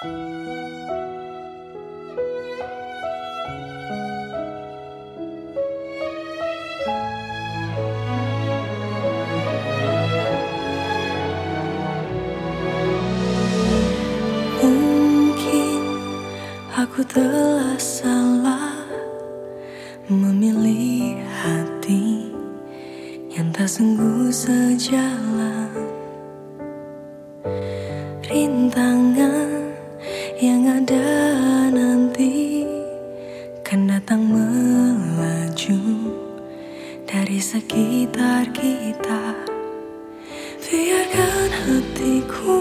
Mungkin aku telah salah memilih hati yang tak sungguh sejalan. Rintangan yang ada nanti kan datang melaju dari sekitar kita. Biarkan hatiku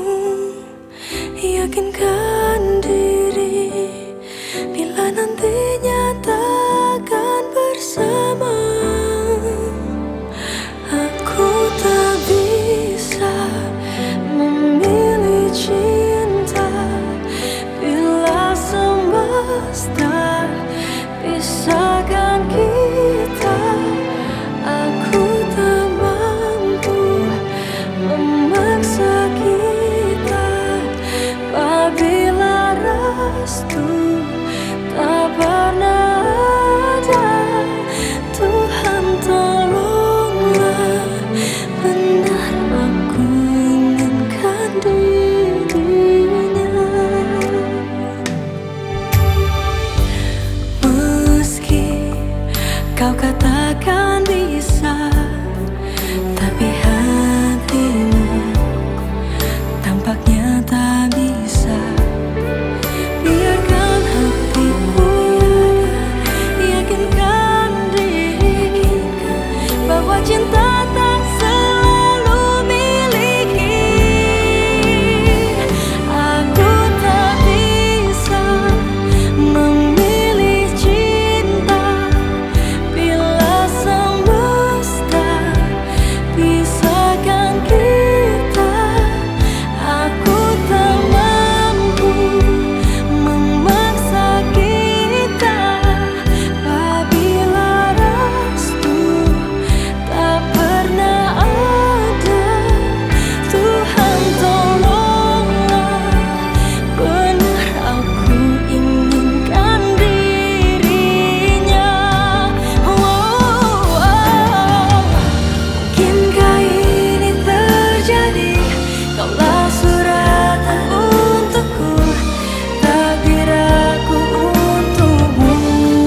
yakinkan diri, bila nantinya takkan bersama. Aku tak bisa memilih cinta bila semesta pisahkan kita. Aku tak mampu memaksa kita apabila restu tak pernah ada. Tuhan tolonglah, benar aku inginkan dirinya. Meski kau katakan bisa, tapi hatimu tampaknya tak bisa. Biarkan hatiku yakinkan diri bahwa cinta tak selalu miliki. Aku tak bisa memilih cinta bila semesta pisahkan kita. Aku tak mampu memaksa kita apabila restu tak pernah ada. Tuhan tolonglah, benar aku inginkan dirinya. Mungkinkah ini terjadi? Kaulah suratan untukku, takdir aku untukmu.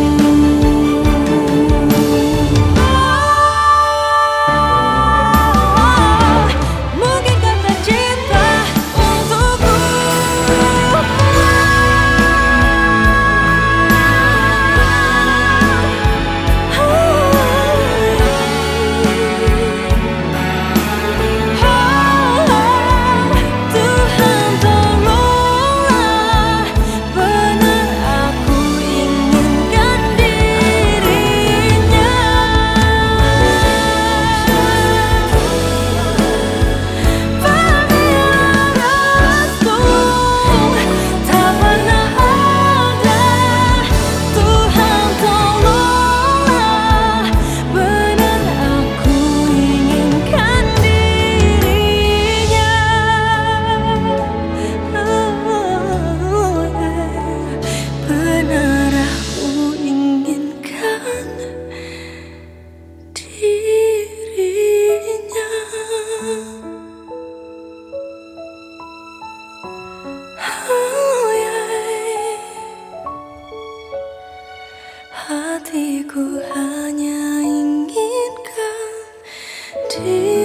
Mungkinkah tercipta untukku? Tuhan tolonglah, benar aku inginkan dirinya. Apabila restu tak pernah ada. Tuhan tolonglah, benar aku inginkan dirinya. Benar aku inginkan dirinya. Hatiku hanya inginkan dirinya.